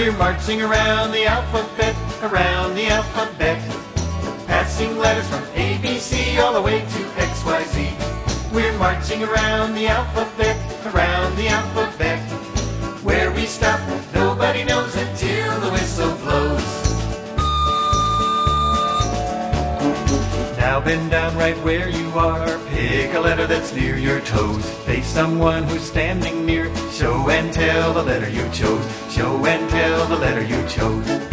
We're marching around the alphabet, passing letters from A, B, C, all the way to X, Y, Z. We're marching around the alphabet, where we stop, nobody knows until the whistle blows. Now bend down right where you are, pick a letter that's near your toes. Face someone who's standing near, show and tell the letter you chose. Show and tell the letter you chose.